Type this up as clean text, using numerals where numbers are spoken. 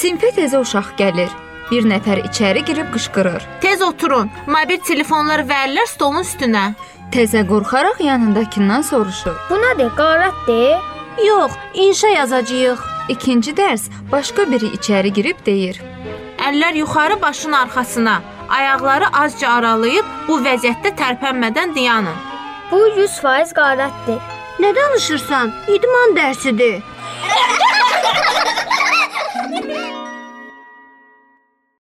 Sinfə təzə uşaq gəlir. Bir nəfər içəri girib qışqırır. Tez oturun, mobil telefonları verirlər stolun üstünə. Təzə qorxaraq yanındakından soruşur. Bu nədir, qarətdir? Yox, inşa yazacağıq. İkinci dərs başqa biri içəri girib deyir. Əllər yuxarı başın arxasına, ayaqları azca aralayıb bu vəziyyətdə tərpənmədən dayanın. Bu 100% qarətdir. Nə danışırsan? İdman dərsidir.